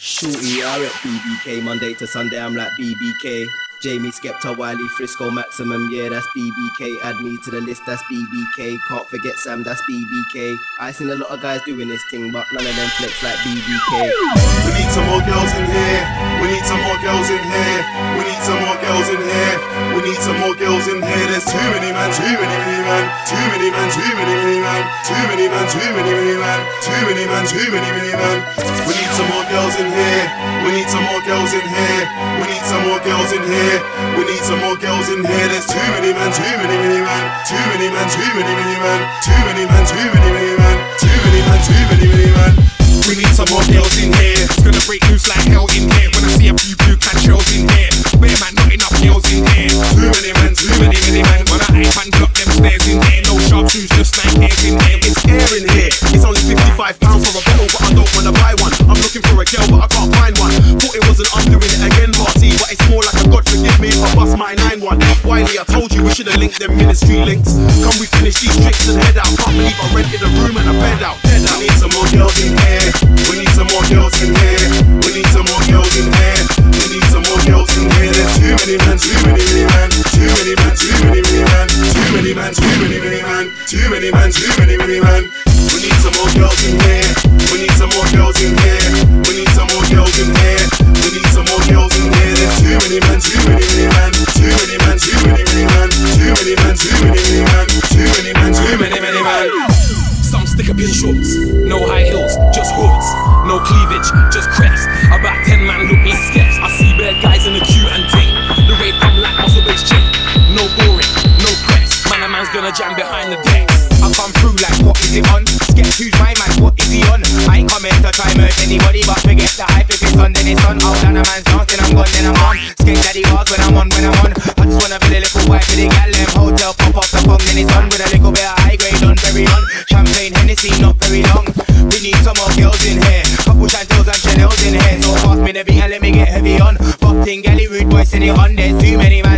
Shorty, I rep BBK, Monday to Sunday I'm like BBK. Jamie, Skepta, Wiley, Frisco, Maximum, yeah, that's BBK. Add me to the list, that's BBK. Can't forget Sam, that's BBK. I seen a lot of guys doing this thing, but none of them flex like BBK. We need some more girls in here. We need some more girls in here. We need some more girls in here. We need some more girls in here. There's too many man, too many man, too many man, too many man, too many man, too many man, too many man, too many man. We need some more girls in here. We need some more girls in here. We need some more girls in here. We need some more girls in here. There's too many man, too many man, too many man, too many man, too many man, too many man, too many man, too many man. We need some more girls in here. It's gonna break loose like hell in here. When I see a few blue cat shells in here. Bear man, not enough girls in here. Too many men, too many man. When I ape and block them stairs in here. No sharp shoes, just like hairs in here. It's air in here. It's only £55 for a bottle, but I don't wanna buy one. I'm looking for a girl, but I can't find one. Thought it wasn't I'm doing it again party, but it's more like a God forgive me if I bust my 9-1. Wiley, I told you we should've linked them ministry links. Come we finish these tricks and head out. Can't believe I rented a room and a bed out. We need some more girls in here. We need some more girls in here. We need some more girls in here. We need some more girls in here. There's too many man, too many man, too many man, too many man, too many man, too many man, too many man, too many man. We need some more girls in here. We need some more girls in here. We need some more girls in here. We need some more girls in here. There's too many man, too many man, too many man, too many man, too many man, too many man, too many man, too many man. Some stick up in shorts, no high heels, just hoods, no cleavage, just creps. About 10 man look like skeps. I see bad guys in the queue and ting. The rave come like muscle-based chick. No boring, no press. Man, a man's gonna jam behind the decks. I come through like, what is it on? Sketch who's my man, what is he on? I ain't coming to try merge anybody, but forget the hype. If it's on, then it's on. Out on a man's dance, then I'm gone, then I'm on. Skate daddy bars when I'm on, when I'm on. I just wanna feel a little white with the gal. Them hotel pop off the phone, then it's on. With a little bit of high grade on, very on. Champagne, Hennessy, not very long. We need some more girls in here. Couple Chantels and Chanels in here. So pass me the beat and let me get heavy on. Pop ting, galley, rude boy, send it on. There's too many man.